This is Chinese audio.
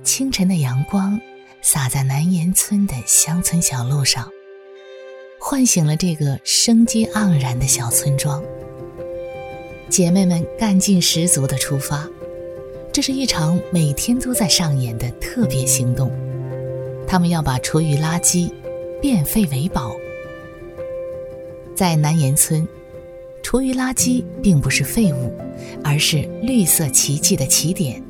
清晨的阳光洒在南岩村的乡村小路上，唤醒了这个生机盎然的小村庄。姐妹们干劲十足地出发，这是一场每天都在上演的特别行动。她们要把厨余垃圾变废为宝。在南岩村，厨余垃圾并不是废物，而是绿色奇迹的起点。